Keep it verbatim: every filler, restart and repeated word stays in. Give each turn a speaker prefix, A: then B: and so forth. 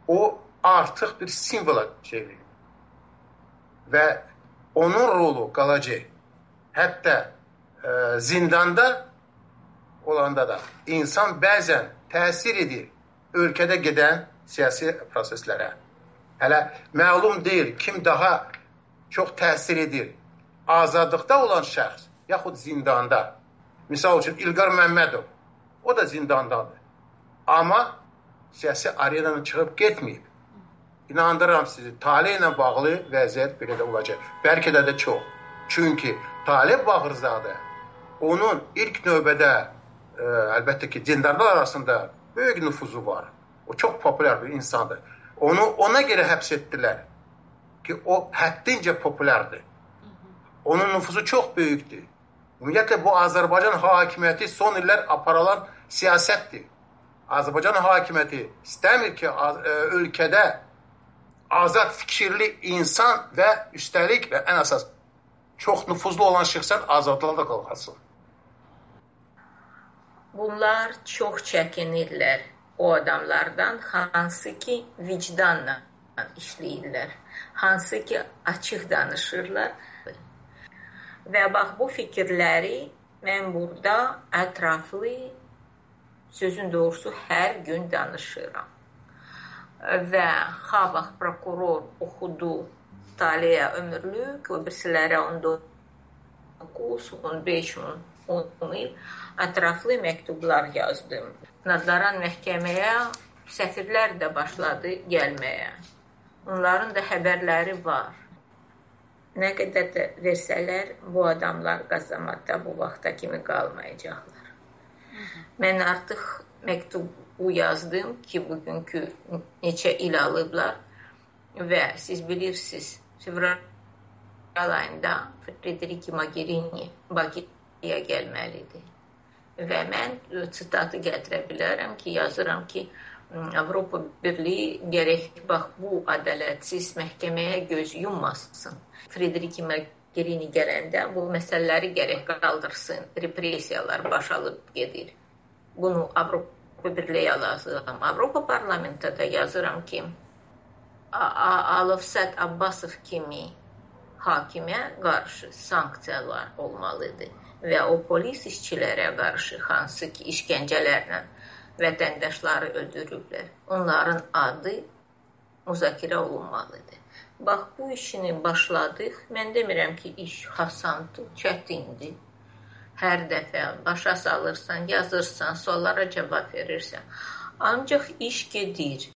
A: o artıq bir simvola çevrilir. Və onun rolu qalacaq. Hətta e, zindanda olanda da insan bəzən təsir edir ölkədə gedən siyasi proseslərə. Hələ məlum deyil kim daha çox təsir edir. Azadlıqda olan şəxs, yaxud zindanda. Misal üçün İlqar Məmmədov, o da zindandadır. Amma siyasi arenadan çıxıb getməyib. İnandırıram sizi, Taleh ilə bağlı vəziyyət belə də olacaq. Bəlkə də də çox. Çünki Taleh Bağırzadə onun ilk növbədə e, əlbəttə ki, zindanlar arasında böyük nüfuzu var. O çox populyar bir insandır. Onu ona görə həbs etdilər ki, o həddincə populyardır. Onun nüfuzu çox böyükdür. Ümumiyyətlə, bu Azərbaycan hakimiyyəti son illər aparılan siyasətdir. Azərbaycan hakimiyyəti istəmir ki, ölkədə azad fikirli insan və üstəlik və ən əsas çox nüfuzlu olan şəxslər azadlıqda qalxasın.
B: Bunlar çox çəkinirlər o adamlardan, hansı ki vicdanla işləyirlər, hansı ki açıq danışırlar. Və bax, bu fikirləri mən burada ətraflı, sözün doğrusu hər gün danışıram. Və xabaq prokuror oxudu Talehə ömürlük, o birisilərə on doqquz, on beş, on il ətraflı məktublar yazdım. Nazdaran məhkəməyə səfirlər də başladı gəlməyə. Onların da xəbərləri var. Nə qədər də versələr, bu adamlar qazamatda bu vaxta kimi qalmayacaqlar. Mən artıq məktubu yazdım ki, bugünkü neçə il alıblar və siz bilirsiniz, fevral ayında Frederica Mogherini Bakıya gəlməlidir. Və mən sitatı gətirə bilərəm ki, yazıram ki, Avropa Birliyi gərək bax, bu ədalətsiz məhkəməyə göz yummasın. Frederica Mogherini gələndə bu məsələləri gərək qaldırsın. Represiyalar başalıb gedir. Bunu Avropa Birliyi yazıram. Avropa Parlamentdə də yazıram ki, Alovsat Abbasov kimi hakimə qarşı sanksiyalar olmalıdır və o polis işçilərə qarşı hansı ki işgəncələrlə vətəndaşları öldürüblər. Onların adı müzakirə olunmalıdır. Bax, bu işini başladıq. Mən demirəm ki, iş hasandır, çətindir. Hər dəfə başa salırsan, yazırsan, suallara cavab verirsən. Ancaq iş gedir.